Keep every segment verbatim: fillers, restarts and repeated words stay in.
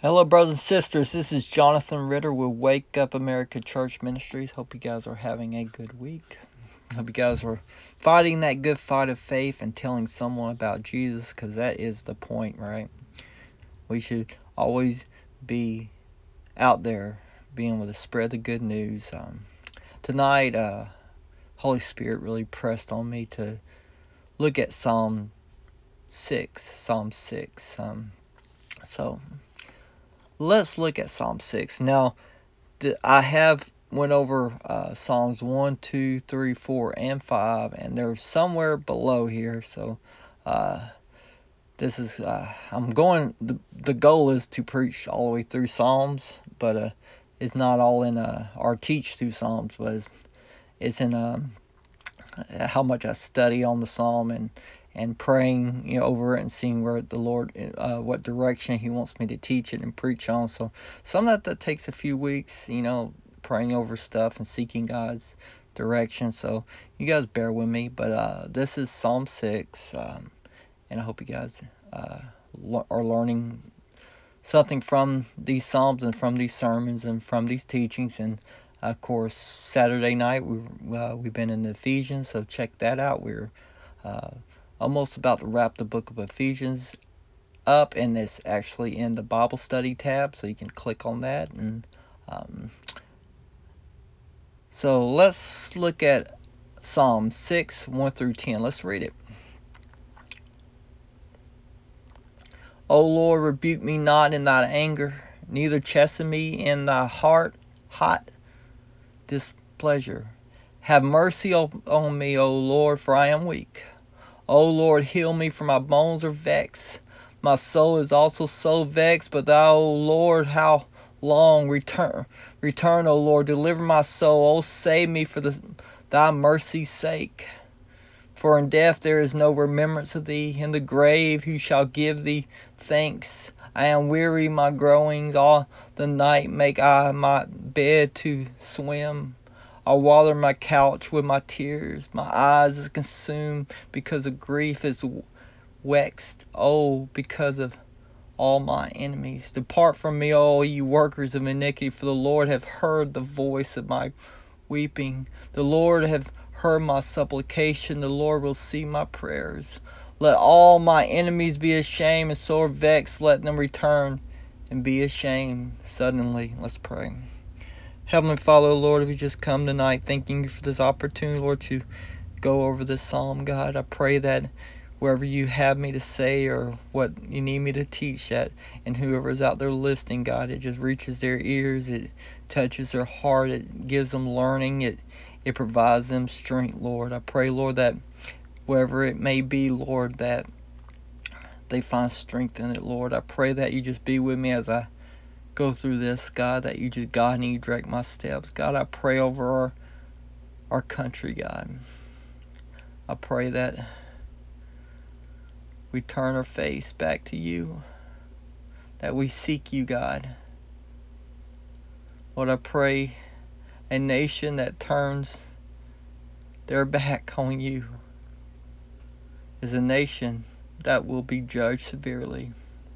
Hello, brothers and sisters. This is Jonathan Ritter with Wake Up America Church Ministries. Hope you guys are having a good week. Hope you guys are fighting that good fight of faith and telling someone about Jesus, because that is the point, right? We should always be out there being able to spread the good news. Um, tonight, uh, Holy Spirit really pressed on me to look at Psalm six. Psalm six. Um, so... Let's look at Psalm six. Now, I have went over uh, Psalms one, two, three, four, and five, and they're somewhere below here. So, uh, this is, uh, I'm going, the, the goal is to preach all the way through Psalms, but uh, it's not all in, uh, or teach through Psalms, but it's, it's in um, how much I study on the Psalm and and praying, you know, over it and seeing where the Lord, uh, what direction He wants me to teach it and preach on. So some of that, that takes a few weeks, you know, praying over stuff and seeking God's direction. So you guys bear with me, but uh, this is Psalm six, um, and I hope you guys uh, are learning something from these Psalms and from these sermons and from these teachings. And of course, Saturday night we uh, we've been in Ephesians, so check that out. We're uh, almost about to wrap the book of Ephesians up, and it's actually in the Bible study tab, so you can click on that. And um, so let's look at Psalm six, one through ten. Let's read it. O Lord, rebuke me not in thy anger, neither chasten me in thy heart hot displeasure. Have mercy on me, O Lord, for I am weak. O Lord, heal me, for my bones are vexed. My soul is also so vexed, but thou, O Lord, how long? Return, return, O Lord, deliver my soul. O save me for the, thy mercy's sake. For in death there is no remembrance of thee. In the grave who shall give thee thanks? I am weary, my groanings. All the night make I my bed to swim. I water my couch with my tears. My eyes is consumed because of grief is vexed. Oh, because of all my enemies. Depart from me, all ye workers of iniquity, for the Lord hath heard the voice of my weeping. The Lord hath heard my supplication. The Lord will see my prayers. Let all my enemies be ashamed and sore vexed. Let them return and be ashamed suddenly. Let's pray. Heavenly Father, Lord, we just come tonight thanking you for this opportunity, Lord, to go over this psalm, God. I pray that wherever you have me to say or what you need me to teach at, and whoever's out there listening, God, it just reaches their ears, it touches their heart, it gives them learning, it it provides them strength, Lord. I pray, Lord, that wherever it may be, Lord, that they find strength in it, Lord. I pray that you just be with me as I go through this, God, that you just guide and you direct my steps. God, I pray over our, our country, God. I pray that we turn our face back to you, that we seek you, God. Lord, I pray a nation that turns their back on you is a nation that will be judged severely.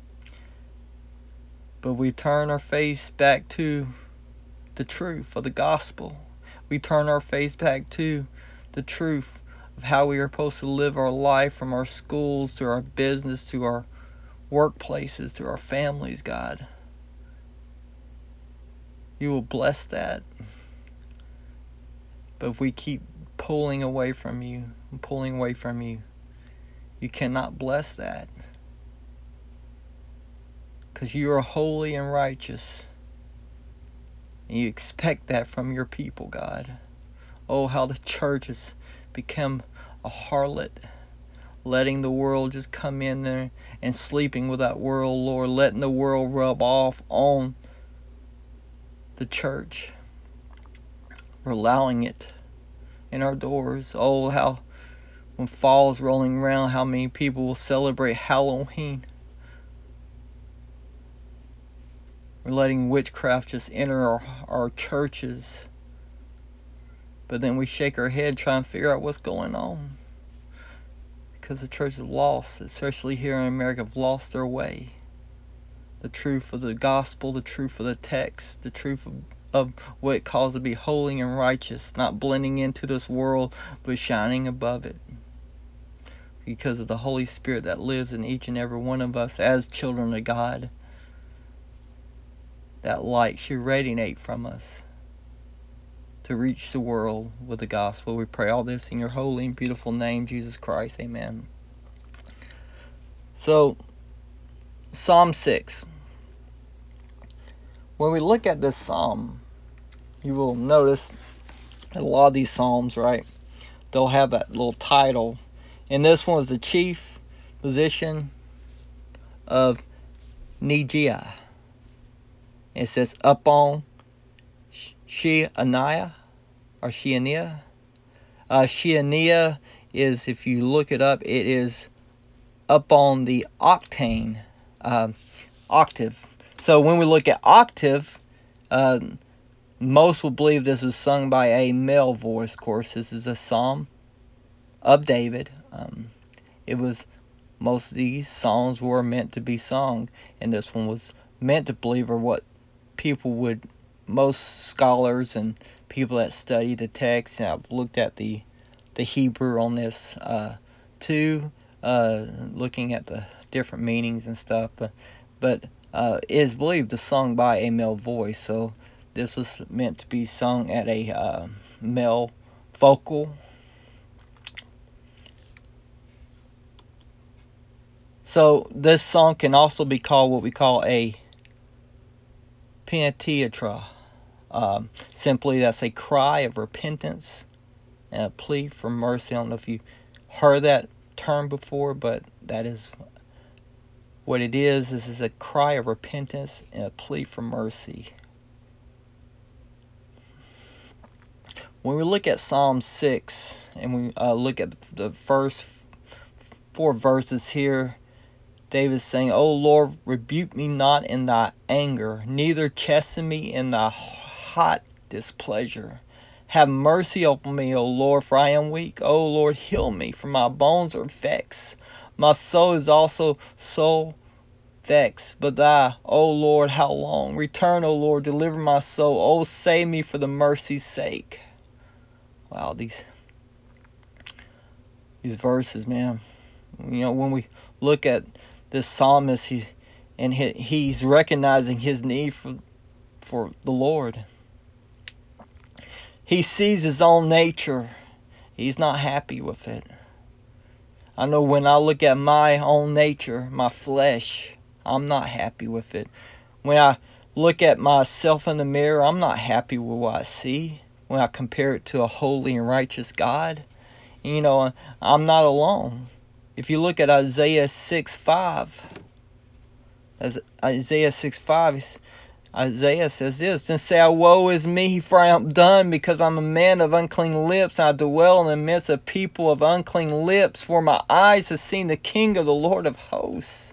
But we turn our face back to the truth of the gospel. We turn our face back to the truth of how we are supposed to live our life, from our schools to our business to our workplaces to our families, God. You will bless that. But if we keep pulling away from you and pulling away from you, you cannot bless that. Because you are holy and righteous. And you expect that from your people, God. Oh, how the church has become a harlot, letting the world just come in there and sleeping with that world, Lord, letting the world rub off on the church. We're allowing it in our doors. Oh, how when fall is rolling around, how many people will celebrate Halloween. We're letting witchcraft just enter our, our churches. But then we shake our head trying to figure out what's going on. Because the church is lost, especially here in America, have lost their way. the truth of the gospel, the truth of the text, the truth of, of what it calls to be holy and righteous, not blending into this world, but shining above it. Because of the Holy Spirit that lives in each and every one of us as children of God. That light should radiate from us to reach the world with the gospel. We pray all this in your holy and beautiful name, Jesus Christ. Amen. So, Psalm six. When we look at this psalm, you will notice that a lot of these psalms, right, they'll have that little title. And this one was the chief position of Negiah. It says upon Sheaniah or Sheaniah. Uh, Sheaniah is, if you look it up, it is up on the octane, uh, octave. So when we look at octave, uh, most will believe this was sung by a male voice. Of course, this is a psalm of David. Um, it was most of these songs were meant to be sung, and this one was meant to believe, or what people would, most scholars and people that study the text, and I've looked at the the Hebrew on this uh, too, uh, looking at the different meanings and stuff, but but uh, it is believed to sung by a male voice. So this was meant to be sung at a uh, male vocal. So this song can also be called what we call a penitentiary. Um, simply, that's a cry of repentance and a plea for mercy. I don't know if you heard that term before, but that is what it is. This is a cry of repentance and a plea for mercy. When we look at Psalm six and we uh, look at the first four verses here, David's saying, O Lord, rebuke me not in thy anger, neither chasten me in thy hot displeasure. Have mercy upon me, O Lord, for I am weak. O Lord, heal me, for my bones are vexed. My soul is also so vexed. But thou, O Lord, how long? Return, O Lord, deliver my soul. O save me for the mercy's sake. Wow, these these verses, man. You know, when we look at this psalmist, he and he, he's recognizing his need for for the Lord. He sees his own nature. He's not happy with it. I know when I look at my own nature, my flesh, I'm not happy with it. When I look at myself in the mirror, I'm not happy with what I see. When I compare it to a holy and righteous God, you know, I'm not alone. If you look at Isaiah six five, as Isaiah six five, Isaiah says this, Then say I, woe is me, for I am done, because I'm a man of unclean lips, and I dwell in the midst of people of unclean lips, for my eyes have seen the King of the Lord of hosts.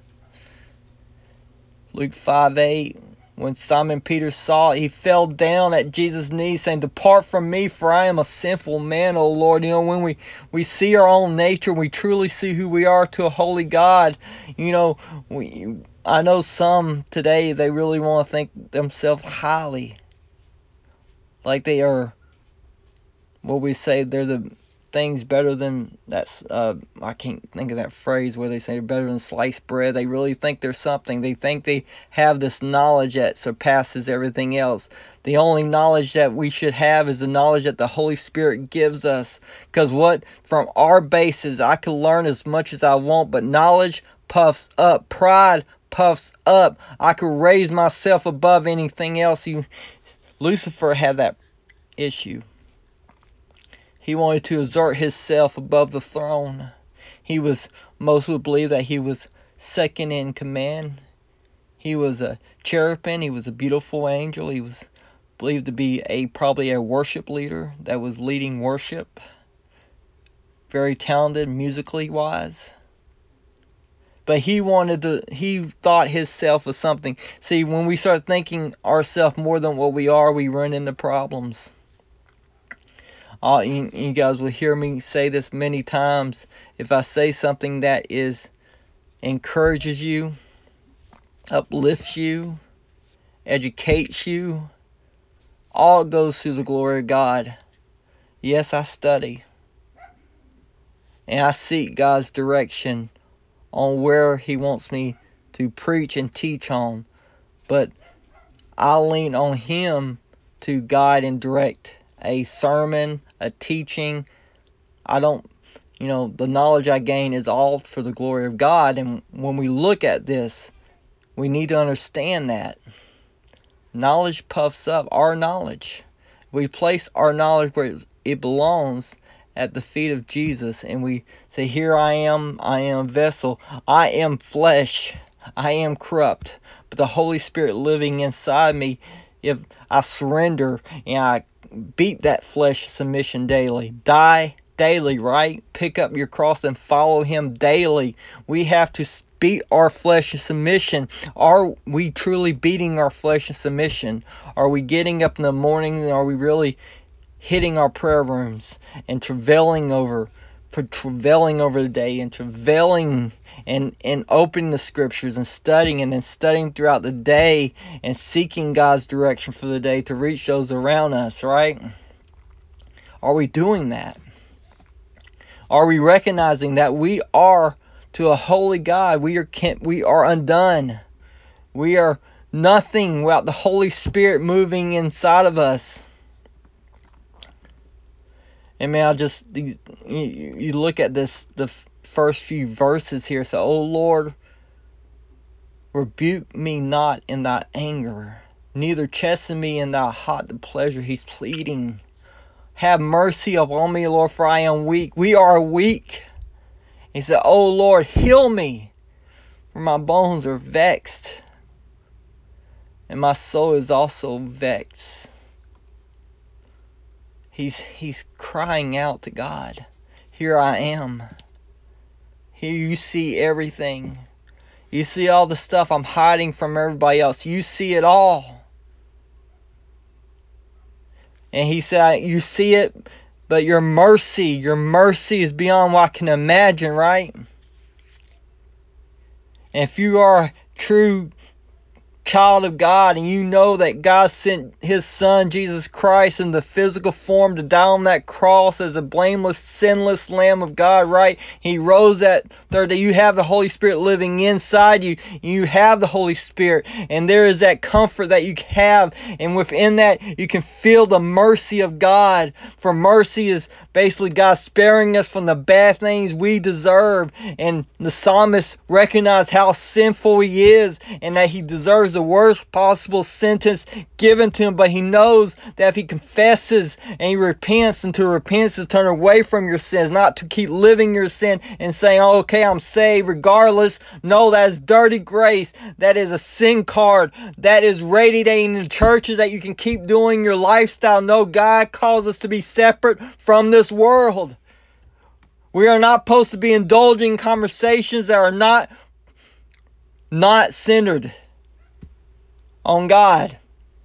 Luke five eight, when Simon Peter saw it, he fell down at Jesus' knees, saying, Depart from me, for I am a sinful man, O Lord. You know, when we, we see our own nature, we truly see who we are to a holy God. You know, we... I know some today, they really want to think themselves highly. Like they are, what we say, they're the things better than, that's, uh, I can't think of that phrase where they say better than sliced bread. They really think they're something. They think they have this knowledge that surpasses everything else. The only knowledge that we should have is the knowledge that the Holy Spirit gives us. Because what, from our basis, I can learn as much as I want, but knowledge puffs up. Pride puffs up. I could raise myself above anything else. He, Lucifer had that issue. He wanted to exert himself above the throne. He was, most would believe that he was second in command. He was a cherubim. He was a beautiful angel. He was believed to be a probably a worship leader that was leading worship. Very talented musically wise. But he wanted to, he thought himself was something. See, when we start thinking ourselves more than what we are, we run into problems. Uh, you, you guys will hear me say this many times. If I say something that is encourages you, uplifts you, educates you. All goes through the glory of God. Yes, I study. And I seek God's direction on where He wants me to preach and teach on. But I lean on Him to guide and direct a sermon, a teaching. I don't, you know, the knowledge I gain is all for the glory of God. And when we look at this, we need to understand that. Knowledge puffs up. Our knowledge. We place our knowledge where it belongs, at the feet of Jesus, and we say, here I am, I am a vessel, I am flesh, I am corrupt, but the Holy Spirit living inside me, if I surrender and I beat that flesh submission daily, die daily, right? Pick up your cross and follow Him daily. We have to beat our flesh in submission. Are we truly beating our flesh in submission? Are we getting up in the morning and are we really hitting our prayer rooms and travailing over for travailing over the day and travailing and, and opening the scriptures and studying and then studying throughout the day and seeking God's direction for the day to reach those around us, right? Are we doing that? Are we recognizing that we are to a holy God? We are we are undone. We are nothing without the Holy Spirit moving inside of us. And man, I just, you, you look at this, the first few verses here. So, oh Lord, rebuke me not in thy anger, neither chasten me in thy hot pleasure. He's pleading. Have mercy upon me, Lord, for I am weak. We are weak. He said, oh Lord, heal me, for my bones are vexed, and my soul is also vexed. He's he's crying out to God. Here I am. Here you see everything. You see all the stuff I'm hiding from everybody else. You see it all. And he said, you see it, but your mercy, your mercy is beyond what I can imagine, right? And if you are a true child of God and you know that God sent His Son Jesus Christ in the physical form to die on that cross as a blameless, sinless Lamb of God, right? He rose that third day. You have the Holy Spirit living inside you. You have the Holy Spirit, and there is that comfort that you have, and within that you can feel the mercy of God. For mercy is basically God sparing us from the bad things we deserve, and the psalmist recognized how sinful he is and that he deserves the worst possible sentence given to him, but he knows that if he confesses and he repents, and to repent is turn away from your sins, not to keep living your sin and saying, oh, okay, I'm saved regardless. No, that is dirty grace. That is a sin card. That is radiating in churches that you can keep doing your lifestyle. No, God calls us to be separate from this world. We are not supposed to be indulging conversations that are not not centered on God.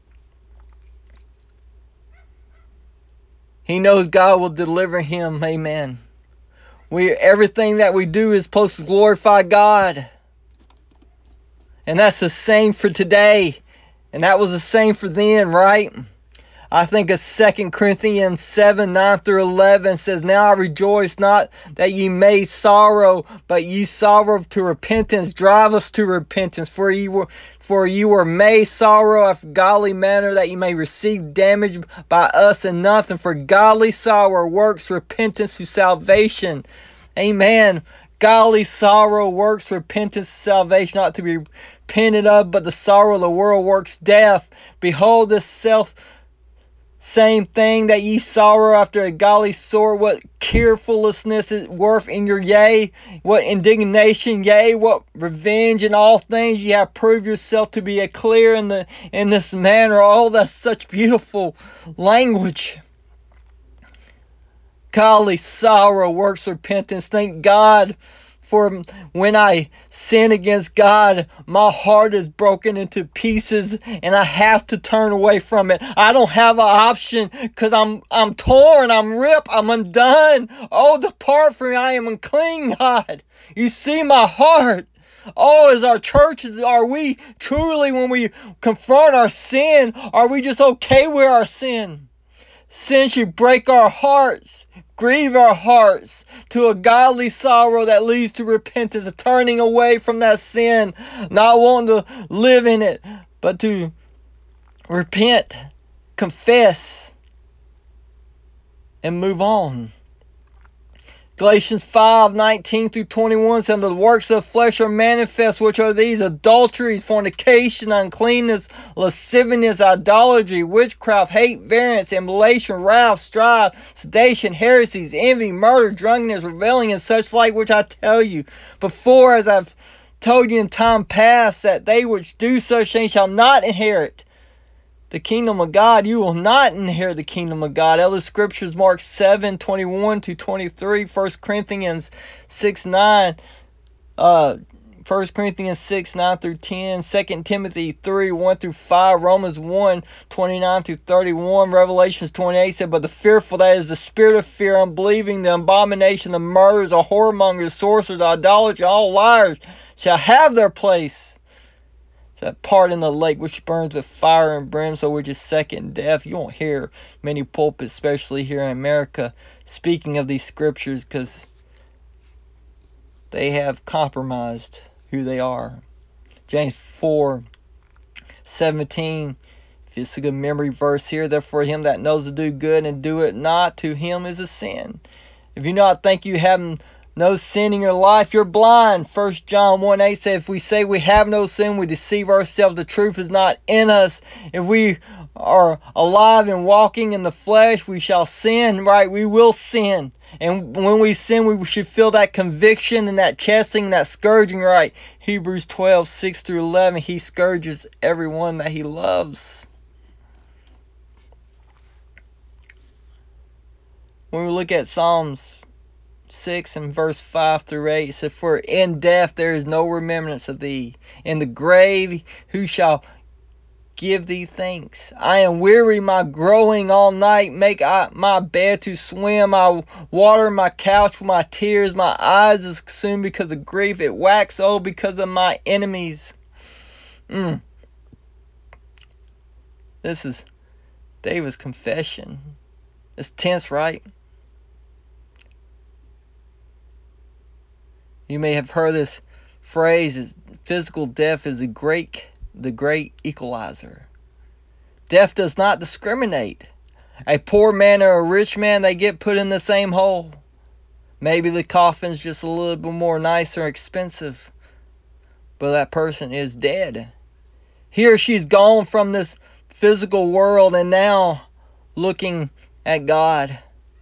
He knows God will deliver him. Amen. We everything that we do is supposed to glorify God. And that's the same for today. And that was the same for then, right? I think of Second Corinthians seven, nine through eleven says, now I rejoice not that ye may sorrow, but ye sorrow to repentance. Drive us to repentance, for ye were for you were made sorrow after godly manner, that you may receive damage by us and nothing. For godly sorrow works repentance to salvation. Amen. Godly sorrow works repentance to salvation, not to be repented of, but the sorrow of the world works death. Behold, this self same thing that ye sorrow after a godly sort, what carefulness is worth in your yea, what indignation, yea, what revenge in all things, ye have proved yourself to be a clear in the in this manner. Oh, that's such beautiful language. Godly sorrow works repentance. Thank God for when I sin against God, my heart is broken into pieces and I have to turn away from it. I don't have an option because I'm I'm torn, I'm ripped, I'm undone. Oh, depart from me, I am unclean, God. You see my heart. Oh, as our churches, are we truly, when we confront our sin, are we just okay with our sin? Sin should break our hearts, grieve our hearts to a godly sorrow that leads to repentance, a turning away from that sin, not wanting to live in it, but to repent, confess, and move on. Galatians five nineteen through twenty-one says, the works of flesh are manifest, which are these: adultery, fornication, uncleanness, lasciviousness, idolatry, witchcraft, hate, variance, emulation, wrath, strife, sedition, heresies, envy, murder, drunkenness, reveling, and such like, which I tell you before, as I've told you in time past, that they which do such things shall not inherit the kingdom of God. You will not inherit the kingdom of God. Other scriptures, Mark seven twenty-one to twenty-three, First Corinthians six nine, uh, First Corinthians six nine through ten, Second Timothy three one through five, Romans one twenty-nine through thirty-one, Revelations twenty-eight said, but the fearful, that is the spirit of fear, unbelieving, the abomination, the murders, the whoremongers, sorcerers, the idolaters, all liars, shall have their place. That part in the lake which burns with fire and brimstone, which is second death. You won't hear many pulpits, especially here in America, speaking of these scriptures, because they have compromised who they are. James four seventeen, if it's a good memory verse here, therefore him that knows to do good and do it not, to him is a sin. If you not think you have no sin in your life, you're blind. First John one eight says, if we say we have no sin, we deceive ourselves. The truth is not in us. If we are alive and walking in the flesh, we shall sin, right? We will sin. And when we sin, we should feel that conviction and that chastening, that scourging, right? Hebrews twelve six through eleven, he scourges everyone that he loves. When we look at Psalms six and verse five through eight, it says, for in death there is no remembrance of thee. In the grave who shall give thee thanks? I am weary, my growing all night. Make I my bed to swim. I water my couch with my tears. My eyes is consumed because of grief. It wax old because of my enemies. Mm. This is David's confession. It's tense, right? You may have heard this phrase, physical death is the great, the great equalizer. Death does not discriminate. A poor man or a rich man, they get put in the same hole. Maybe the coffin's just a little bit more nice or expensive, but that person is dead. He or she's gone from this physical world and now looking at God.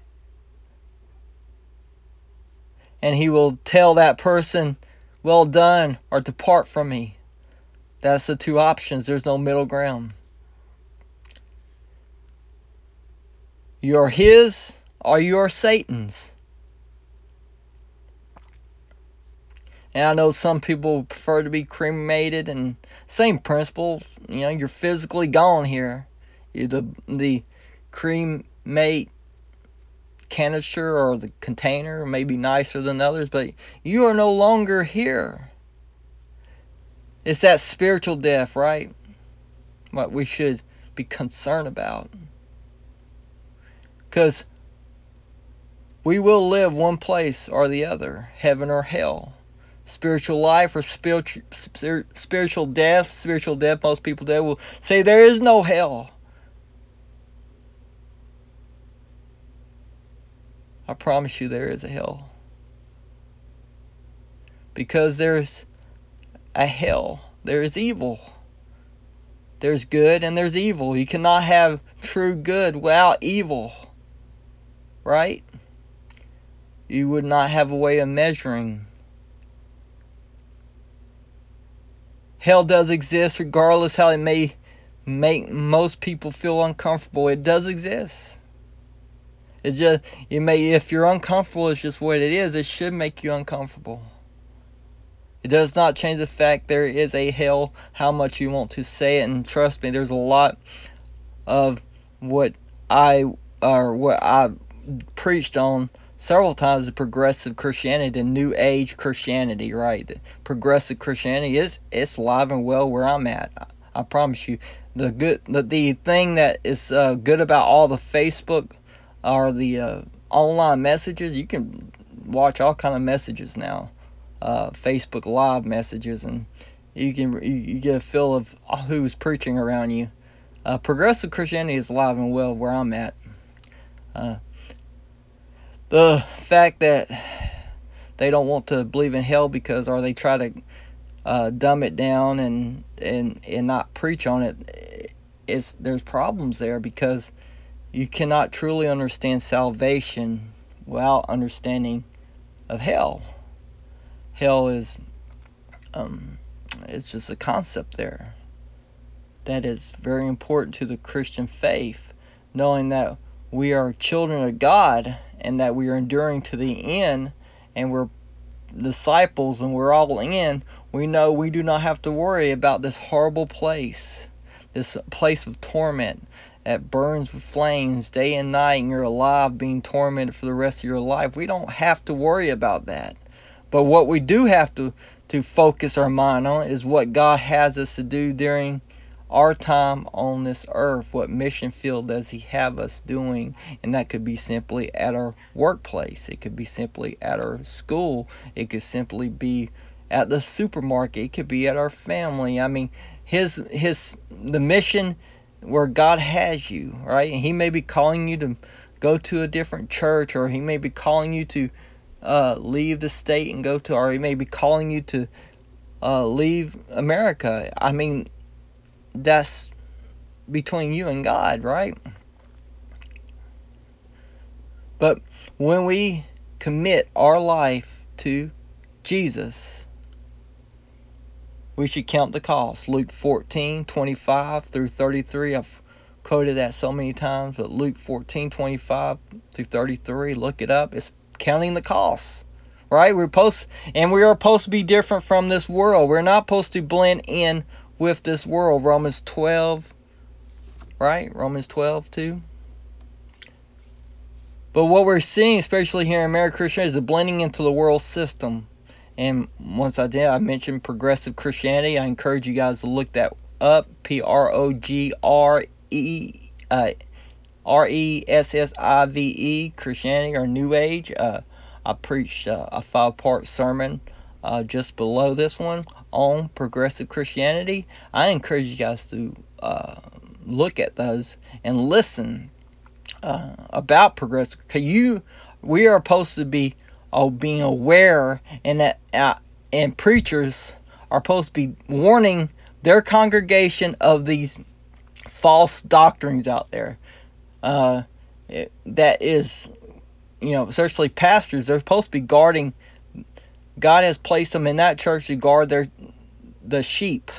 And he will tell that person, well done, or depart from me. That's the two options. There's no middle ground. You're his or you're Satan's. And I know some people prefer to be cremated, and same principle. You know, you're physically gone here. You're the, the cremate canister or the container may be nicer than others, but you are no longer here. It's that spiritual death, right? What we should be concerned about. Because we will live one place or the other, heaven or hell. Spiritual life or spiritual spiritual death. Spiritual death, most people there will say there is no hell. I promise you there is a hell. Because there's a hell. There is evil. There's good and there's evil. You cannot have true good without evil. Right? You would not have a way of measuring. Hell does exist, regardless how it may make most people feel uncomfortable. It does exist. It just, it may, if you're uncomfortable, it's just what it is. It should make you uncomfortable. It does not change the fact there is a hell, how much you want to say it. And trust me, there's a lot of what I or what I preached on several times the progressive Christianity, the New Age Christianity, right? The progressive Christianity is it's alive and well where I'm at. I, I promise you. The good, the, the thing that is uh, good about all the Facebook or the uh, online messages, you can watch all kind of messages now, uh, Facebook Live messages, and you can you, you get a feel of who's preaching around you. Uh, progressive Christianity is alive and well where I'm at. Uh, the fact that they don't want to believe in hell because, or they try to uh, dumb it down and and and not preach on it, is there's problems there, because you cannot truly understand salvation without understanding of hell. Hell is um, it's just a concept there that is very important to the Christian faith, knowing that we are children of God and that we are enduring to the end, and we're disciples and we're all in. We know we do not have to worry about this horrible place, this place of torment that burns with flames day and night, and you're alive being tormented for the rest of your life. We don't have to worry about that. But what we do have to, to focus our mind on is what God has us to do during our time on this earth. What mission field does He have us doing? And that could be simply at our workplace. It could be simply at our school. It could simply be at the supermarket. It could be at our family. I mean, his his the mission where God has you, right? And He may be calling you to go to a different church, or He may be calling you to uh, leave the state and go to, or He may be calling you to uh, leave America. I mean, that's between you and God, right? But when we commit our life to Jesus, we should count the cost. Luke fourteen, twenty-five through thirty-three. I've quoted that so many times, but Luke fourteen, twenty-five through thirty-three, look it up. It's counting the costs, right? We're supposed, and we are supposed to be different from this world. We're not supposed to blend in with this world. Romans twelve, right? Romans twelve, two. But what we're seeing, especially here in American Christianity, is the blending into the world system. And once I did, I mentioned progressive Christianity. I encourage you guys to look that up. P R O G R E uh, R E S S I V E, Christianity or New Age. Uh, I preached uh, a five-part sermon uh, just below this one on progressive Christianity. I encourage you guys to uh, look at those and listen uh, about progressive. Cause you, we are supposed to be oh, being aware, and that uh, and preachers are supposed to be warning their congregation of these false doctrines out there. Uh, it, that is, you know, especially pastors, they're supposed to be guarding. God has placed them in that church to guard their the sheep.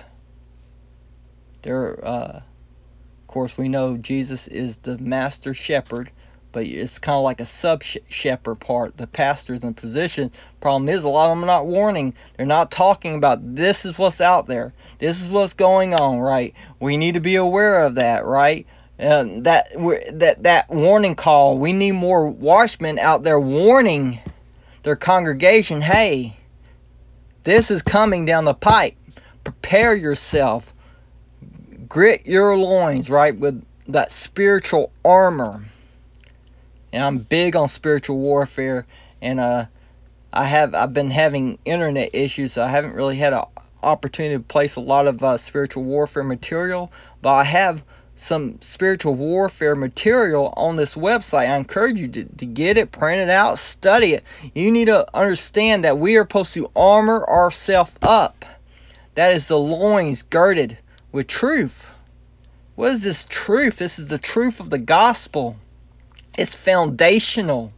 They're, uh, of course, we know Jesus is the master shepherd, but it's kind of like a sub-shepherd part. The pastor's in position. Problem is, a lot of them are not warning. They're not talking about this is what's out there. This is what's going on, right? We need to be aware of that, right? Uh, that that that warning call. We need more watchmen out there warning their congregation. Hey, this is coming down the pipe. Prepare yourself. Grit your loins, right, with that spiritual armor. And I'm big on spiritual warfare, and uh, I have I've been having internet issues, so I haven't really had an opportunity to place a lot of uh, spiritual warfare material. But I have some spiritual warfare material on this website. I encourage you to, to get it, print it out, study it. You need to understand that we are supposed to armor ourselves up. That is the loins girded with truth. What is this truth? This is the truth of the gospel. It's foundational.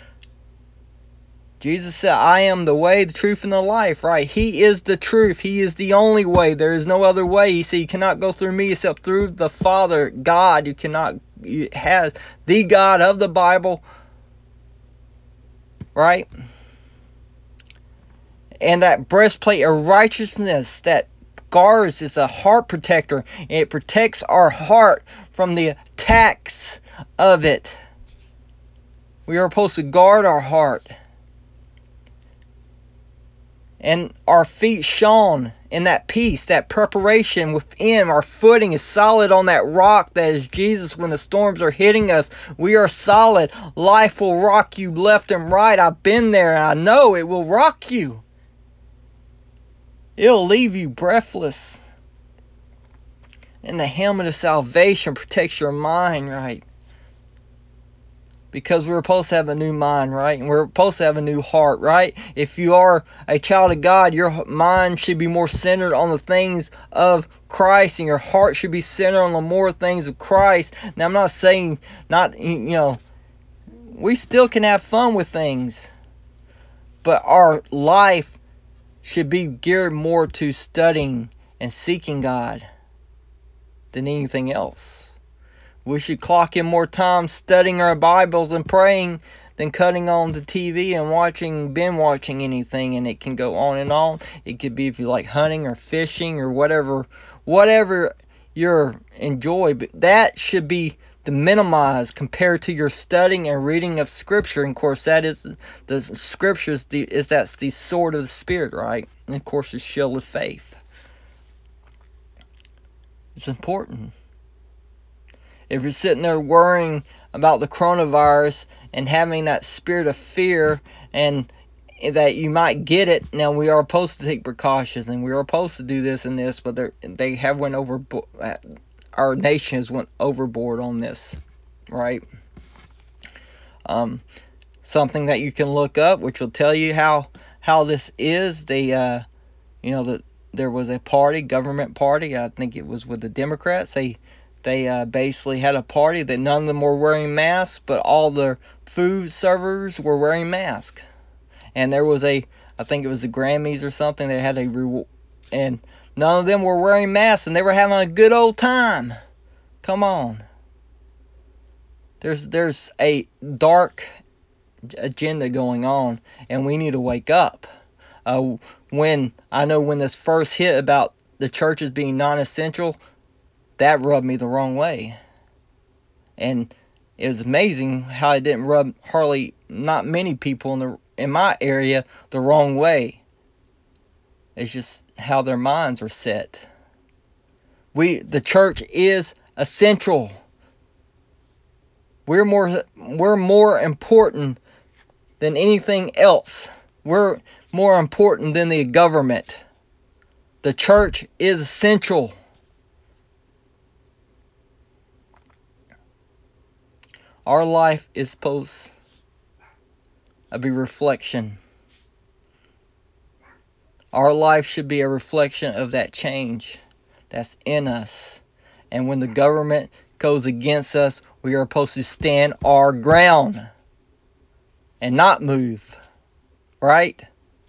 Jesus said, I am the way, the truth, and the life, right? He is the truth. He is the only way. There is no other way. He said, you cannot go through me except through the Father, God. You cannot, you have the God of the Bible, right? And that breastplate of righteousness that guards is a heart protector. And it protects our heart from the attacks of it. We are supposed to guard our heart. And our feet shone in that peace, that preparation within. Our footing is solid on that rock that is Jesus. When the storms are hitting us, we are solid. Life will rock you left and right. I've been there. I know it will rock you. It'll leave you breathless. And the helmet of salvation protects your mind, right? Because we're supposed to have a new mind, right? And we're supposed to have a new heart, right? If you are a child of God, your mind should be more centered on the things of Christ, and your heart should be centered on the more things of Christ. Now, I'm not saying not, you know, we still can have fun with things, but our life should be geared more to studying and seeking God than anything else. We should clock in more time studying our Bibles and praying than cutting on the T V and watching, binge watching anything. And it can go on and on. It could be if you like hunting or fishing or whatever, whatever you enjoy. But that should be the minimized compared to your studying and reading of Scripture. And of course, that is the Scriptures. The, is that's the sword of the Spirit, right? And of course, the shield of faith. It's important. If you're sitting there worrying about the coronavirus and having that spirit of fear and that you might get it, now we are supposed to take precautions and we are supposed to do this and this, but they have went over. Our nation has went overboard on this, right? Um, something that you can look up, which will tell you how how this is. They, uh, you know, that there was a party, government party. I think it was with the Democrats. They. They uh, basically had a party that none of them were wearing masks, but all the food servers were wearing masks. And there was a, I think it was the Grammys or something, they had a, re- and none of them were wearing masks, and they were having a good old time. Come on. There's, there's a dark agenda going on, and we need to wake up. Uh, when, I know when this first hit about the churches being non-essential, that rubbed me the wrong way. And it was amazing how it didn't rub hardly not many people in the in my area the wrong way. It's just how their minds are set. We the church is essential. We're more we're more important than anything else. We're more important than the government. The church is essential. Our life is supposed to be a reflection. Our life should be a reflection of that change that's in us. And when the government goes against us, we are supposed to stand our ground and not move. Right?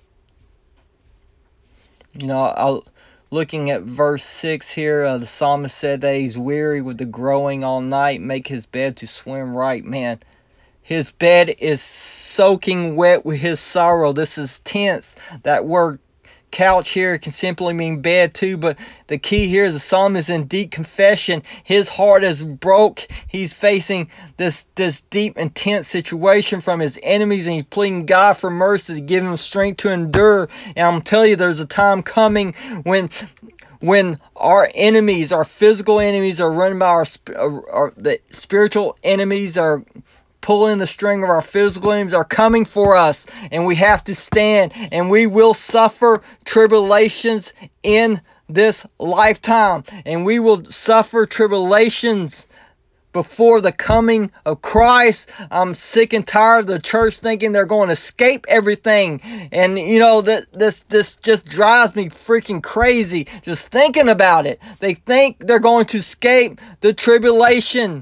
You know, I'll, looking at verse six here, uh, the psalmist said that he's weary with the growing all night, make his bed to swim right. Man, his bed is soaking wet with his sorrow. This is tense. That word couch here can simply mean bed too, but the key here is the psalmist is in deep confession. His heart is broke. He's facing this this deep, intense situation from his enemies, and he's pleading God for mercy to give him strength to endure. And I'm telling you, there's a time coming when when our enemies, our physical enemies, are run by our, our, our the spiritual enemies are pulling the string of our physical enemies are coming for us, and we have to stand, and we will suffer tribulations in this lifetime, and we will suffer tribulations before the coming of Christ. I'm sick and tired of the church thinking they're going to escape everything, and you know that this this just drives me freaking crazy just thinking about it. They think they're going to escape the tribulation.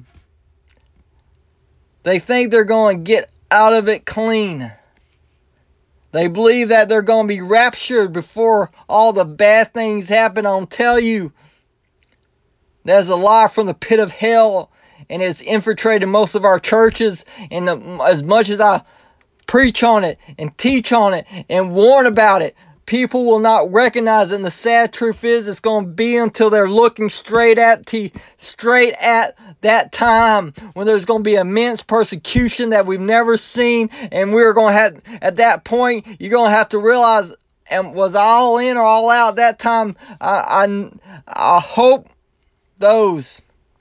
They think they're going to get out of it clean. They believe that they're going to be raptured before all the bad things happen. I'll tell you, there's a lie from the pit of hell, and it's infiltrated most of our churches. And the, as much as I preach on it and teach on it and warn about it, people will not recognize it. And the sad truth is, it's going to be until they're looking straight at t- straight at that time when there's going to be immense persecution that we've never seen. And we're going to have, at that point, you're going to have to realize, and was I all in or all out that time? I, I, I hope those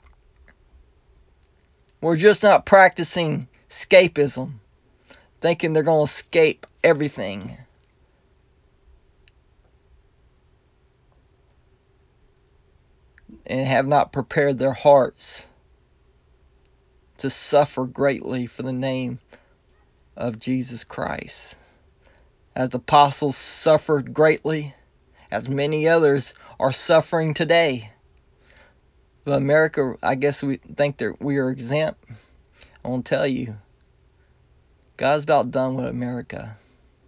were just not practicing escapism, thinking they're going to escape everything. And have not prepared their hearts to suffer greatly for the name of Jesus Christ. As the apostles suffered greatly, as many others are suffering today. But America, I guess we think that we are exempt. I want to tell you, God's about done with America.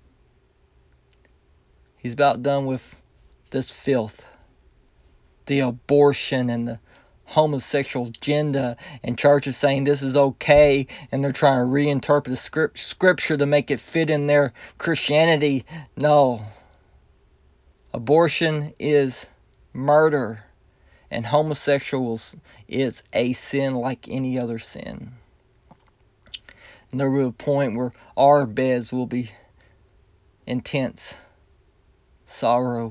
He's about done with this filth, the abortion and the homosexual agenda, and churches saying this is okay, and they're trying to reinterpret the script, scripture to make it fit in their Christianity. No. Abortion is murder, and homosexuals is a sin like any other sin. And there will be a point where our beds will be intense sorrow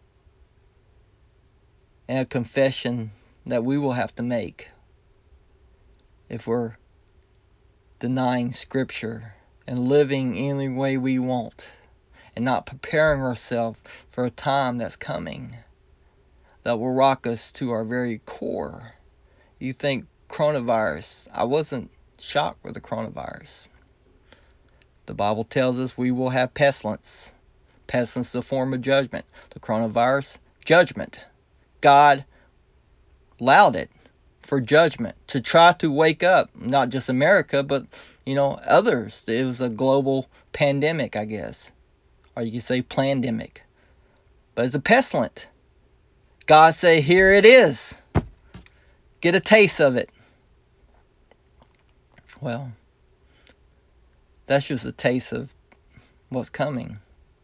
and a confession that we will have to make if we're denying Scripture and living any way we want and not preparing ourselves for a time that's coming that will rock us to our very core. You think coronavirus, I wasn't shocked with the coronavirus. The Bible tells us we will have pestilence. Pestilence is a form of judgment. The coronavirus, judgment. God allowed it for judgment to try to wake up, not just America, but, you know, others. It was a global pandemic, I guess. Or you could say pandemic. But it's a pestilent. God say, here it is. Get a taste of it. Well, that's just a taste of what's coming.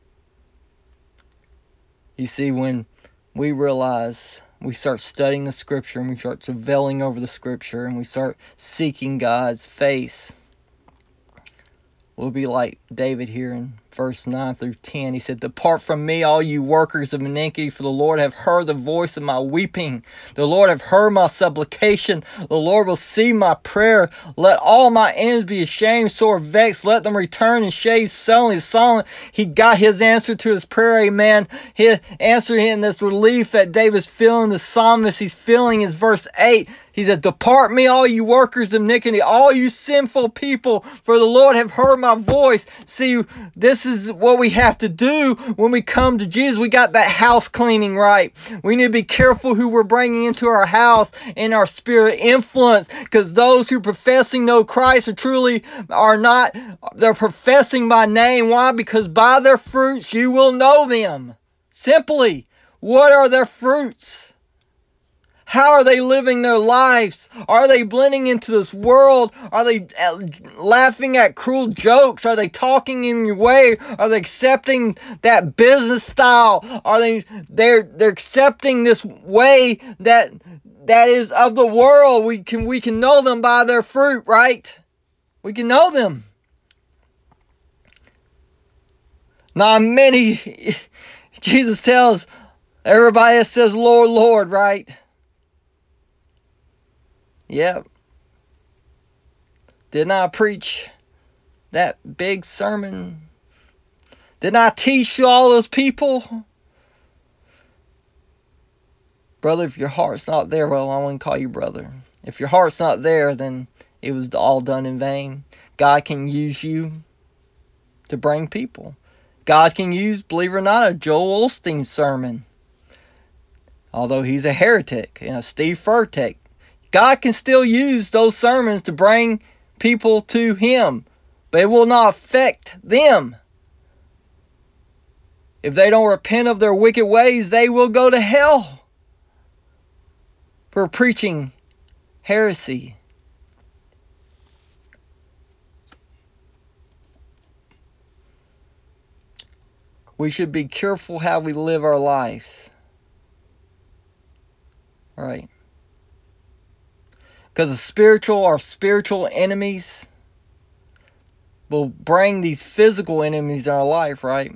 You see, when we realize, we start studying the Scripture, and we start travailing over the Scripture, and we start seeking God's face, we'll be like David here in verse nine through ten. He said, depart from me, all you workers of iniquity, for the Lord have heard the voice of my weeping. The Lord have heard my supplication. The Lord will see my prayer. Let all my enemies be ashamed, sore vexed. Let them return and shave sullenly. Silent. He got his answer to his prayer, amen. His answer in this relief that David's feeling, the psalmist he's feeling is verse eight. He said, depart me, all you workers of iniquity, all you sinful people, for the Lord have heard my voice. See, this is what we have to do when we come to Jesus. We got that house cleaning right. We need to be careful who we're bringing into our house and our spirit influence, because those who professing know Christ are truly are not, they're professing by name. Why? Because by their fruits you will know them. Simply, what are their fruits? How are they living their lives? Are they blending into this world? Are they laughing at cruel jokes? Are they talking in your way? Are they accepting that business style? Are they they're they're accepting this way that that is of the world? We can we can know them by their fruit, right? We can know them. Not many. Jesus tells everybody that says Lord, Lord, right? Yep. Didn't I preach that big sermon? Didn't I teach you all those people? Brother, if your heart's not there, well, I wouldn't call you brother. If your heart's not there, then it was all done in vain. God can use you to bring people. God can use, believe it or not, a Joel Osteen sermon. Although he's a heretic, you know, Steve Furtick. God can still use those sermons to bring people to Him, but it will not affect them. If they don't repent of their wicked ways, they will go to hell for preaching heresy. We should be careful how we live our lives. Right? Because the spiritual, our spiritual enemies will bring these physical enemies in our life, right?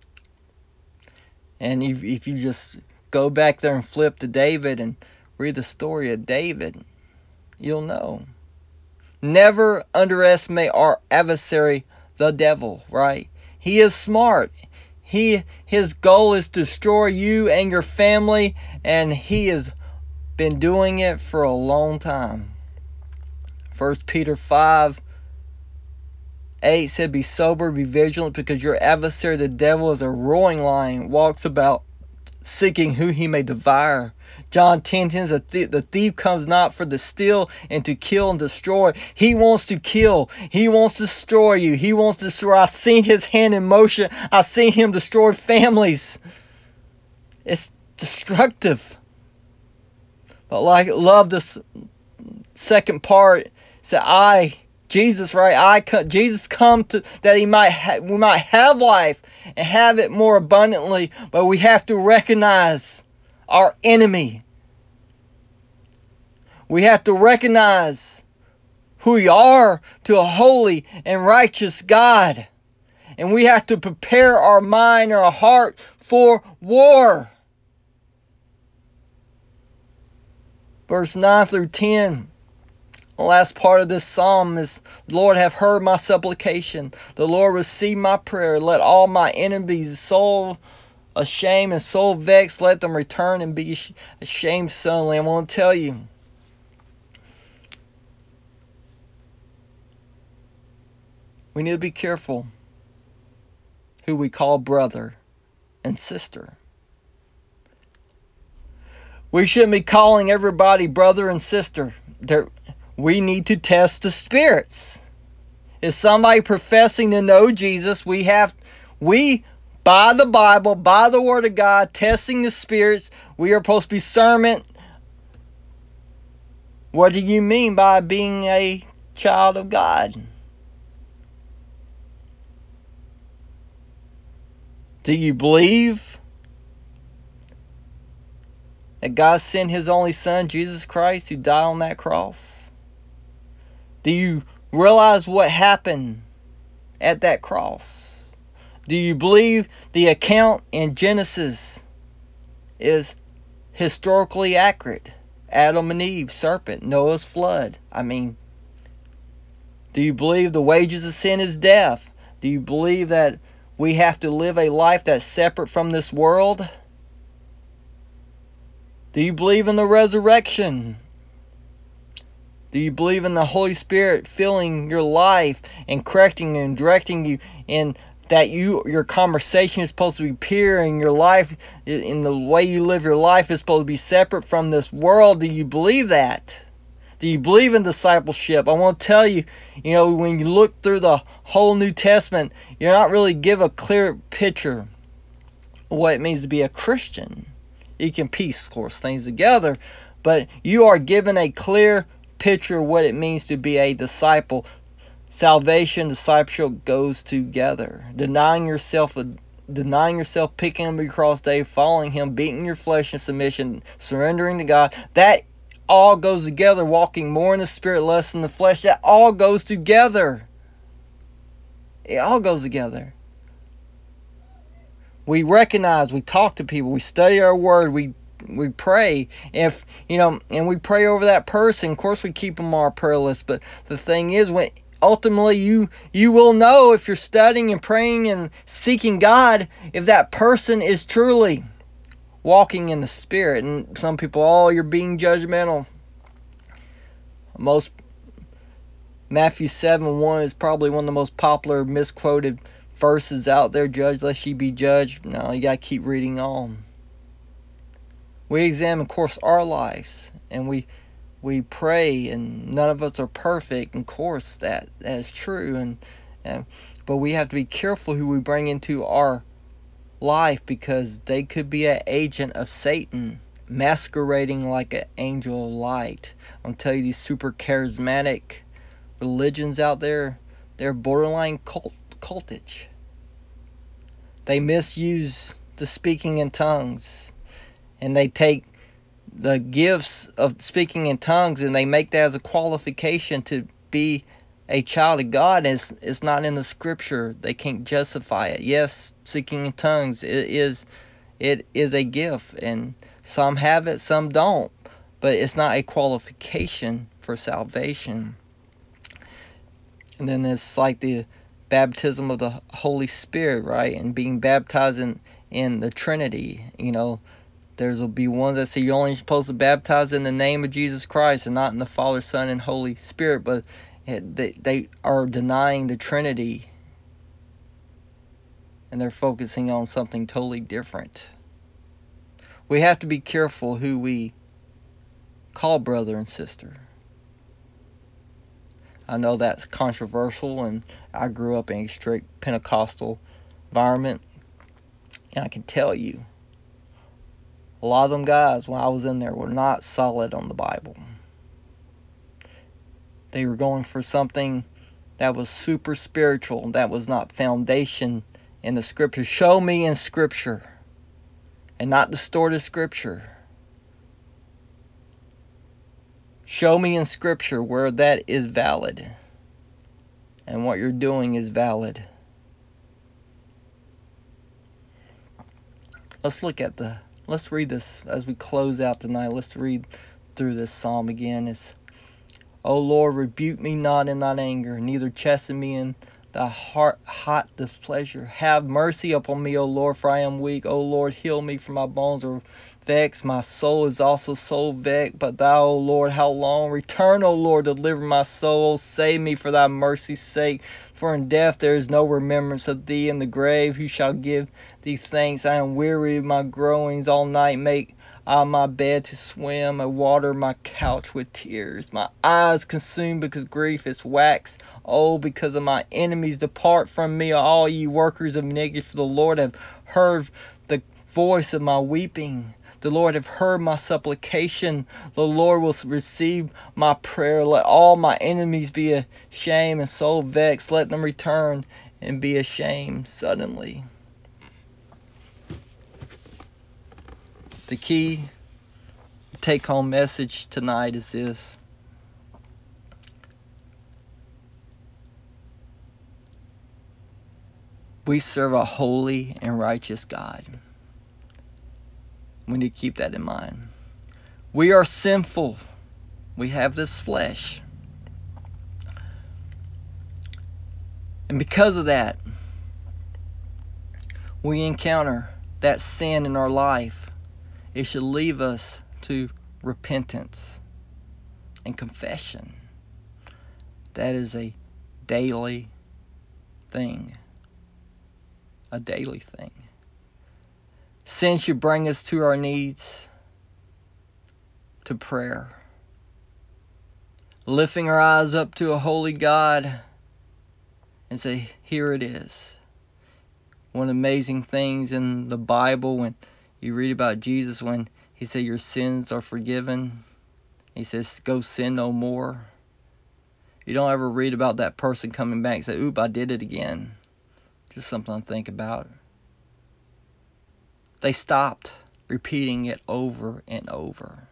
And if, if you just go back there and flip to David and read the story of David, you'll know. Never underestimate our adversary, the devil, right? He is smart. He his goal is to destroy you and your family, and he has been doing it for a long time. First Peter five eight said, "Be sober, be vigilant, because your adversary, the devil, is a roaring lion, walks about seeking who he may devour." John ten ten says, "The thief comes not for to steal and to kill and destroy." He wants to kill. He wants to destroy you. He wants to destroy. I've seen his hand in motion. I've seen him destroy families. It's destructive. But like, love this second part. Say, I, Jesus, right? I, Jesus come to that he might ha- we might have life and have it more abundantly. But we have to recognize our enemy. We have to recognize who we are to a holy and righteous God. And we have to prepare our mind or our heart for war. Verse nine through ten. The last part of this psalm is, "Lord, have heard my supplication. The Lord receive my prayer. Let all my enemies, soul ashamed and soul vexed, let them return and be ashamed suddenly." I want to tell you, we need to be careful who we call brother and sister. We shouldn't be calling everybody brother and sister. There, we need to test the spirits. Is somebody professing to know Jesus? We have, we, by the Bible, by the Word of God, testing the spirits, we are supposed to be discernment. What do you mean by being a child of God? Do you believe that God sent His only Son, Jesus Christ, to die on that cross? Do you realize what happened at that cross? Do you believe the account in Genesis is historically accurate? Adam and Eve, serpent, Noah's flood. I mean, do you believe the wages of sin is death? Do you believe that we have to live a life that's separate from this world? Do you believe in the resurrection? Do you believe in the Holy Spirit filling your life and correcting and directing you, and that you your conversation is supposed to be pure, and your life, in the way you live your life, is supposed to be separate from this world? Do you believe that? Do you believe in discipleship? I want to tell you, you know, when you look through the whole New Testament, you're not really given a clear picture of what it means to be a Christian. You can piece, of course, things together, but you are given a clear picture of what it means to be a disciple. Salvation, discipleship goes together. Denying yourself, denying yourself, picking up your cross day, following Him, beating your flesh in submission, surrendering to God. That all goes together. Walking more in the Spirit, less in the flesh. That all goes together. It all goes together. We recognize, we talk to people, we study our word, we we pray. If you know, and we pray over that person. Of course, we keep them on our prayer list. But the thing is, when ultimately you you will know, if you're studying and praying and seeking God, if that person is truly walking in the Spirit. And some people, oh, you're being judgmental. Most Matthew seven one is probably one of the most popular misquoted verses out there. Judge lest ye be judged. No, you gotta keep reading on. We examine, of course, our lives, and we we pray, and none of us are perfect. Of course, that that is true, and, and but we have to be careful who we bring into our life, because they could be an agent of Satan, masquerading like an angel of light. I'll tell you, these super charismatic religions out there, they're borderline cult cultish. They misuse the speaking in tongues, and they take the gifts of speaking in tongues and they make that as a qualification to be a child of God. It's, it's not in the scripture. They can't justify it. Yes, speaking in tongues it is it is a gift, and some have it, some don't, but it's not a qualification for salvation. And then it's like the baptism of the Holy Spirit, right? And being baptized in, in the Trinity. You know, there'll be ones that say you're only supposed to baptize in the name of Jesus Christ and not in the Father, Son, and Holy Spirit. But they, they are denying the Trinity, and they're focusing on something totally different. We have to be careful who we call brother and sister. I know that's controversial, and I grew up in a strict Pentecostal environment, and I can tell you, a lot of them guys, when I was in there, were not solid on the Bible. They were going for something that was super spiritual, that was not foundation in the Scripture. Show me in Scripture, and not distorted Scripture. Show me in Scripture where that is valid, and what you're doing is valid. Let's look at the, let's read this as we close out tonight. Let's read through this psalm again. It's, O Lord, rebuke me not in thine anger, neither chasten me in thy heart hot displeasure. Have mercy upon me, O Lord, for I am weak. O Lord, heal me, for my bones are vexed. My soul is also so vexed. But thou, O Lord, how long? Return, O Lord, deliver my soul. Save me for thy mercy's sake. For in death there is no remembrance of thee. In the grave who shall give thee thanks? I am weary of my groanings all night. Make I my bed to swim, I water my couch with tears. My eyes consumed because grief is waxed. Oh, because of my enemies, depart from me, all ye workers of iniquity. For the Lord hath heard the voice of my weeping. The Lord hath heard my supplication. The Lord will receive my prayer. Let all my enemies be ashamed and so vexed. Let them return and be ashamed suddenly. The key take-home message tonight is this. We serve a holy and righteous God. We need to keep that in mind. We are sinful. We have this flesh. And because of that, we encounter that sin in our life. It should lead us to repentance and confession. That is a daily thing. A daily thing. Sin should bring us to our knees, to prayer. Lifting our eyes up to a holy God and say, here it is. One of the amazing things in the Bible when you read about Jesus, when he said your sins are forgiven, he says go sin no more. You don't ever read about that person coming back and say, oop, I did it again. Just something to think about. They stopped repeating it over and over.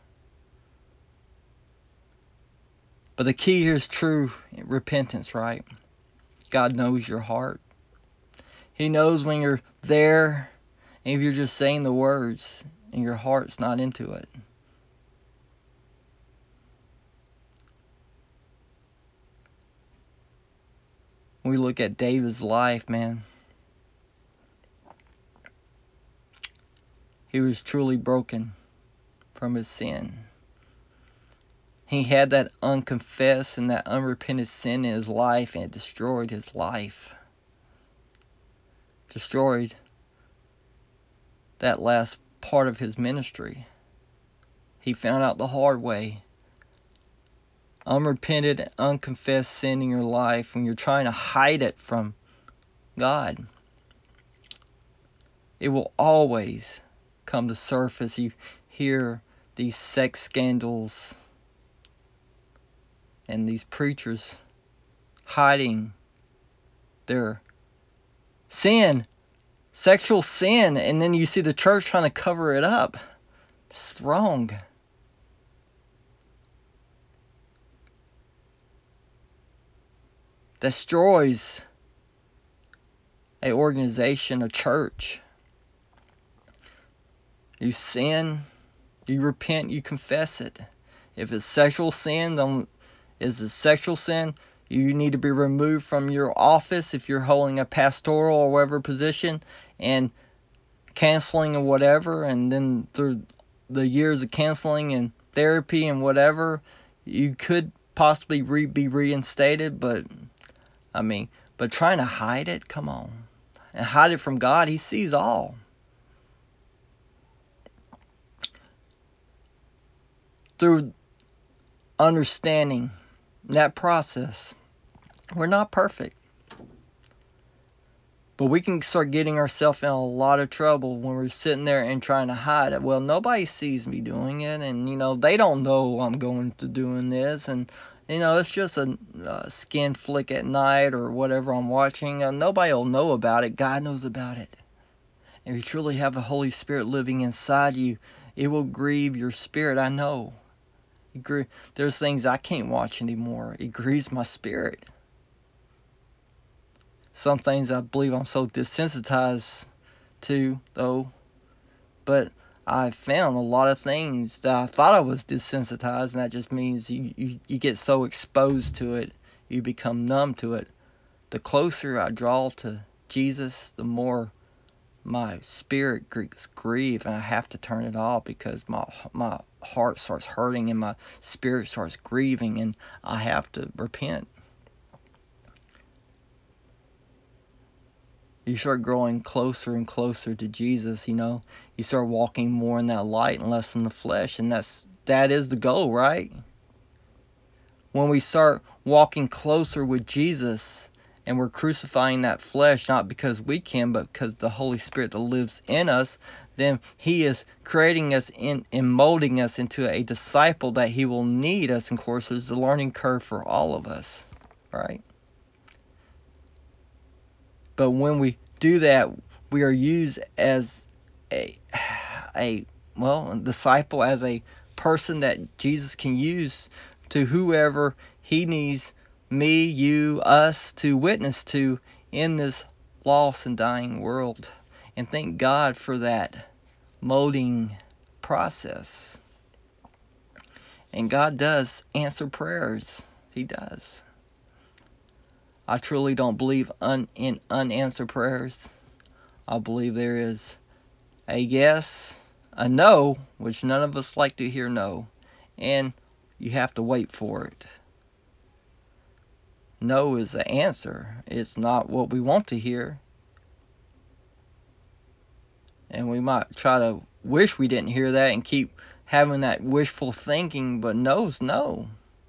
But the key here is true repentance, right? God knows your heart. He knows when you're there and if you're just saying the words and your heart's not into it. When we look at David's life, man, he was truly broken from his sin. He had that unconfessed and that unrepented sin in his life, and it destroyed his life. Destroyed that last part of his ministry. He found out the hard way. Unrepented, unconfessed sin in your life, when you're trying to hide it from God, it will always come to surface. You hear these sex scandals and these preachers hiding their sin, sexual sin, and then you see the church trying to cover it up. It's wrong. Destroys a organization, a church. You sin, you repent, you confess it. If it's sexual sin, then is it sexual sin? You need to be removed from your office if you're holding a pastoral or whatever position, and counseling or whatever, and then through the years of counseling and therapy and whatever, you could possibly re- be reinstated, but I mean, but trying to hide it, come on. And hide it from God, He sees all. Through understanding that process, we're not perfect. But we can start getting ourselves in a lot of trouble when we're sitting there and trying to hide it. Well, nobody sees me doing it, and, you know, they don't know I'm going to doing this, and, you know, it's just a uh, skin flick at night or whatever I'm watching. Uh, nobody will know about it. God knows about it. And if you truly have the Holy Spirit living inside you, it will grieve your spirit, I know. It gr- There's things I can't watch anymore. It grieves my spirit. Some things I believe I'm so desensitized to, though. But I found a lot of things that I thought I was desensitized, and that just means you, you, you get so exposed to it, you become numb to it. The closer I draw to Jesus, the more my spirit gets grieved, and I have to turn it off because my my heart starts hurting and my spirit starts grieving, and I have to repent. You start growing closer and closer to Jesus, you know. You start walking more in that light and less in the flesh, and that's that is the goal, right? When we start walking closer with Jesus and we're crucifying that flesh, not because we can, but because the Holy Spirit that lives in us, then He is creating us in and molding us into a disciple that He will need us. And of course, there's a learning curve for all of us, right? But when we do that, we are used as a, a well, a disciple, as a person that Jesus can use to whoever He needs me, you, us to witness to in this lost and dying world. And thank God for that molding process. And God does answer prayers. He does. I truly don't believe un- in unanswered prayers. I believe there is a yes, a no, which none of us like to hear no, and you have to wait for it. No is the answer. It's not what we want to hear. And we might try to wish we didn't hear that and keep having that wishful thinking, but no's no.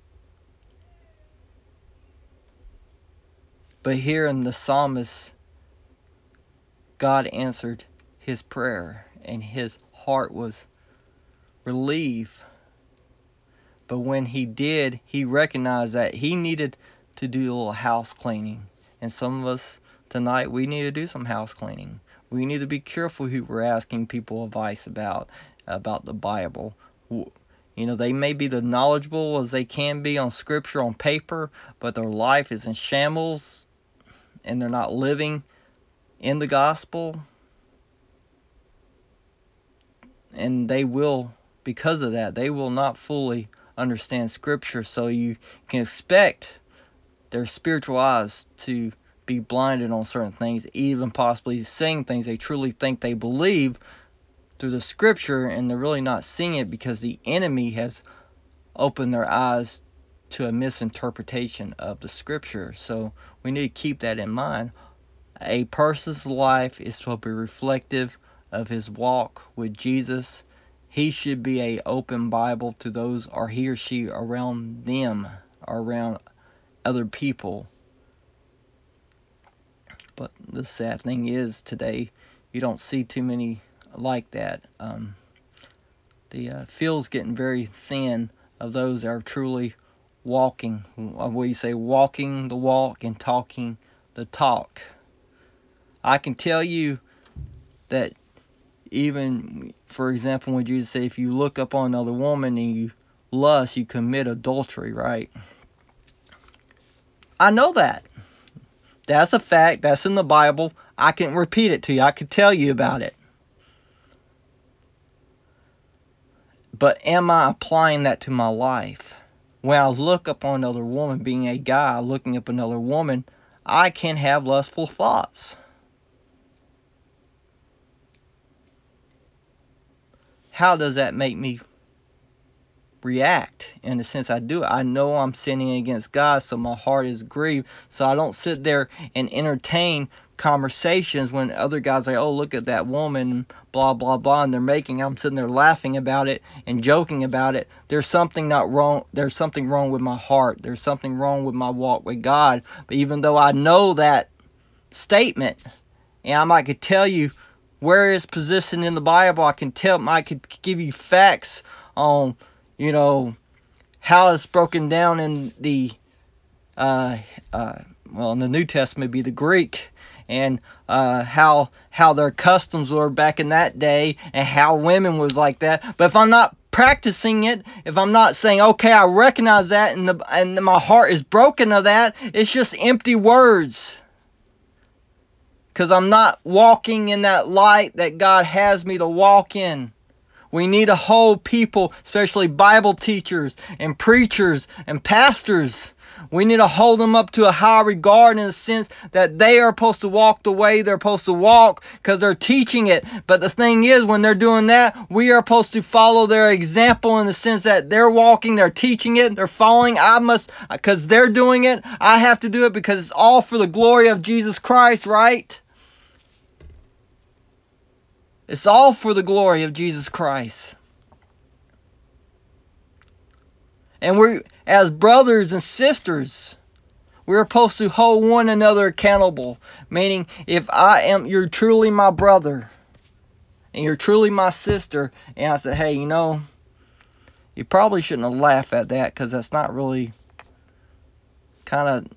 But here in the psalmist, God answered his prayer, and his heart was relieved. But when he did, he recognized that he needed to do a little house cleaning. And some of us tonight, we need to do some house cleaning. We need to be careful who we're asking people advice about, about the Bible. You know, they may be the knowledgeable as they can be on scripture on paper, but their life is in shambles and they're not living in the gospel. And they will, because of that, they will not fully understand scripture. So you can expect their spiritual eyes to be blinded on certain things, even possibly saying things they truly think they believe through the scripture, and they're really not seeing it because the enemy has opened their eyes to a misinterpretation of the scripture. So we need to keep that in mind. A person's life is supposed to be reflective of his walk with Jesus. He should be a open Bible to those, or he or she around them, or around other people. But the sad thing is, today you don't see too many like that. Um, the uh, field's getting very thin of those that are truly walking, what you say, walking the walk and talking the talk. I can tell you that even, for example, when Jesus said, if you look upon another woman and you lust, you commit adultery, right? I know that. That's a fact. That's in the Bible. I can repeat it to you. I can tell you about it. But am I applying that to my life? When I look upon another woman, being a guy looking up another woman, I can have lustful thoughts. How does that make me react? In the sense I do it, I know I'm sinning against God, so my heart is grieved. So I don't sit there and entertain conversations when other guys are like, oh, look at that woman, blah blah blah, and they're making, I'm sitting there laughing about it and joking about it. There's something not wrong. There's something wrong with my heart. There's something wrong with my walk with God. But even though I know that statement, and I might could tell you where it's positioned in the Bible, I can tell, I could give you facts on, you know, how it's broken down in the uh, uh, well, in the New Testament, be the Greek, and uh, how how their customs were back in that day, and how women was like that. But if I'm not practicing it, if I'm not saying, okay, I recognize that, and the, and my heart is broken of that, it's just empty words. Because I'm not walking in that light that God has me to walk in. We need to hold people, especially Bible teachers and preachers and pastors. We need to hold them up to a high regard in the sense that they are supposed to walk the way they're supposed to walk because they're teaching it. But the thing is, when they're doing that, we are supposed to follow their example in the sense that they're walking, they're teaching it, they're following. I must, because they're doing it, I have to do it because it's all for the glory of Jesus Christ, right? It's all for the glory of Jesus Christ. And we, as brothers and sisters, we're supposed to hold one another accountable. Meaning, if I am, you're truly my brother, and you're truly my sister, and I said, hey, you know, you probably shouldn't have laughed at that because that's not really kind of,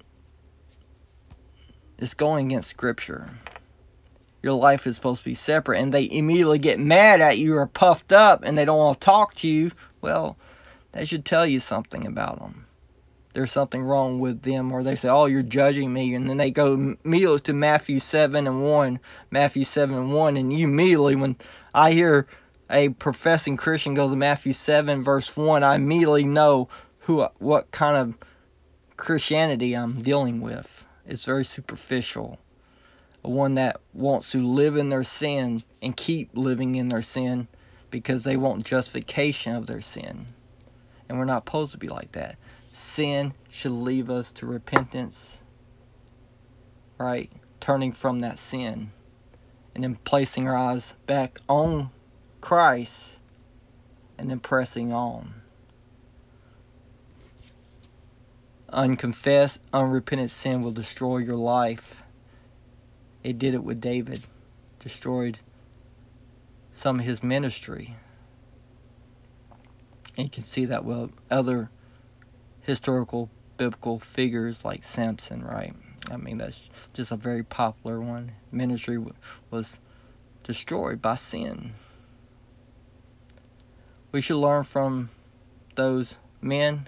it's going against Scripture. Your life is supposed to be separate, and they immediately get mad at you or puffed up, and they don't want to talk to you. Well, that should tell you something about them. There's something wrong with them, or they say, oh, you're judging me, and then they go immediately to Matthew seven and one, Matthew seven and one, and you immediately, when I hear a professing Christian goes to Matthew seven verse one, I immediately know who, what kind of Christianity I'm dealing with. It's very superficial. One that wants to live in their sin and keep living in their sin because they want justification of their sin. And we're not supposed to be like that. Sin should lead us to repentance, right? Turning from that sin and then placing our eyes back on Christ and then pressing on. Unconfessed, unrepentant sin will destroy your life. It did it with David. Destroyed some of his ministry. And you can see that with other historical biblical figures like Samson, right? I mean, that's just a very popular one. Ministry was destroyed by sin. We should learn from those men.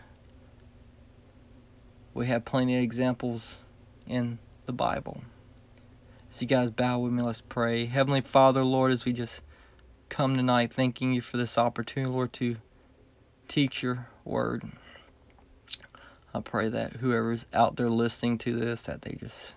We have plenty of examples in the Bible. So you guys bow with me, let's pray. Heavenly Father, Lord, as we just come tonight, thanking you for this opportunity, Lord, to teach your word. I pray that whoever's out there listening to this, that they just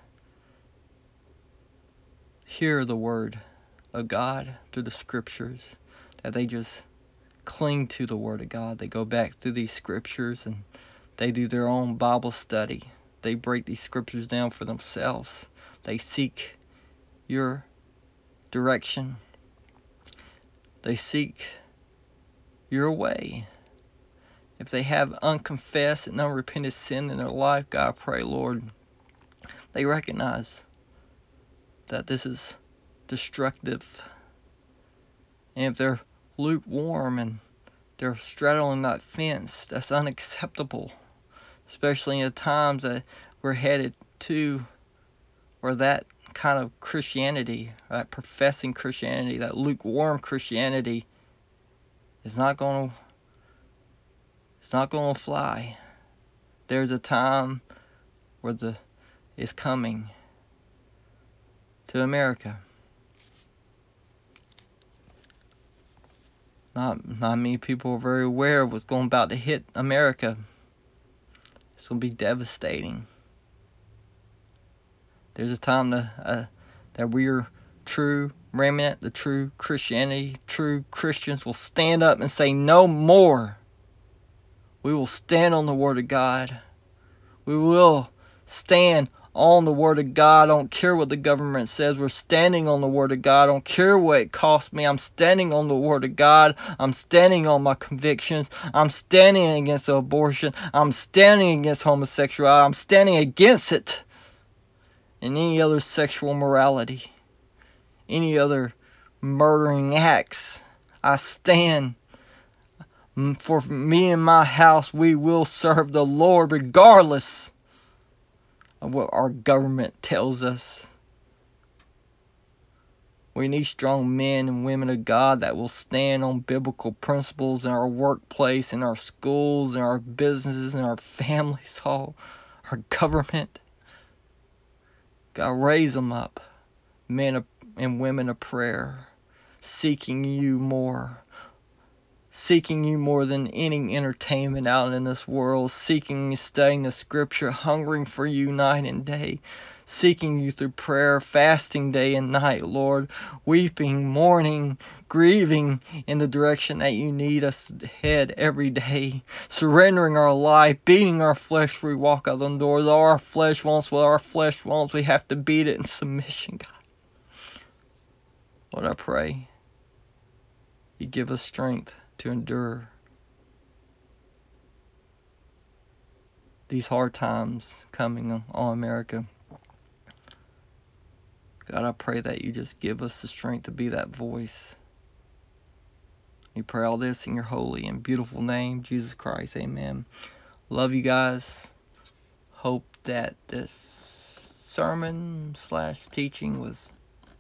hear the word of God through the scriptures, that they just cling to the word of God. They go back through these scriptures and they do their own Bible study. They break these scriptures down for themselves. They seek your direction. They seek your way. If they have unconfessed and unrepented sin in their life, God, I pray, Lord, they recognize that this is destructive. And if they're lukewarm and they're straddling that fence, that's unacceptable. Especially in the times that we're headed to where that kind of Christianity, that professing Christianity, that lukewarm Christianity, is not going to it's not going to fly. There's a time where the is coming to America. Not not many people are very aware of what's going about to hit America. It's going to be devastating. There's a time to, uh, that we're true remnant, the true Christianity, true Christians will stand up and say no more. We will stand on the Word of God. We will stand on the Word of God. I don't care what the government says. We're standing on the Word of God. I don't care what it costs me. I'm standing on the Word of God. I'm standing on my convictions. I'm standing against abortion. I'm standing against homosexuality. I'm standing against it. And any other sexual morality. Any other murdering acts. I stand. For me and my house, we will serve the Lord regardless of what our government tells us. We need strong men and women of God that will stand on biblical principles in our workplace, in our schools, in our businesses, in our families, all our government. God, raise them up, men and women of prayer, seeking you more. Seeking you more than any entertainment out in this world, seeking you, studying the scripture, hungering for you night and day, seeking you through prayer, fasting day and night, Lord, weeping, mourning, grieving in the direction that you need us to head every day, surrendering our life, beating our flesh before we walk out the doors. All our flesh wants what our flesh wants. We have to beat it in submission, God. Lord, I pray you give us strength to endure these hard times coming on America. God, I pray that you just give us the strength to be that voice. We pray all this in your holy and beautiful name, Jesus Christ. Amen. Love you guys. Hope that this sermon slash teaching was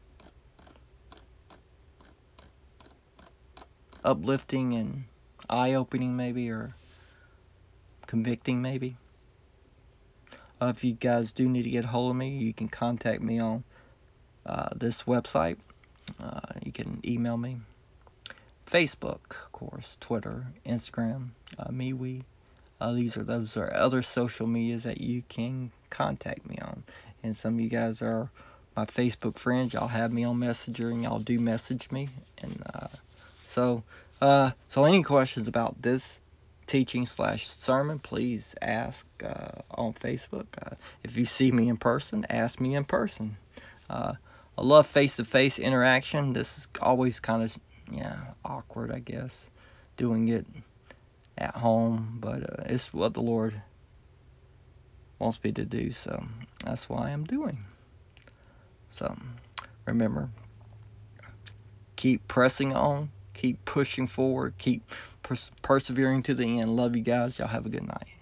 uplifting and eye-opening maybe, or convicting maybe. Uh, if you guys do need to get a hold of me, you can contact me on uh, this website. Uh, you can email me. Facebook, of course, Twitter, Instagram, uh, MeWe. Uh, these are those are other social medias that you can contact me on. And some of you guys are my Facebook friends. Y'all have me on Messenger and y'all do message me. And uh, so, uh, so any questions about this teaching slash sermon, please ask uh, on Facebook. Uh, if you see me in person, ask me in person. Uh, I love face-to-face interaction. This is always kind of yeah awkward, I guess, doing it at home, but uh, it's what the Lord wants me to do, so that's why I'm doing. So remember, keep pressing on, keep pushing forward, keep pers- persevering to the end. Love you guys. Y'all have a good night.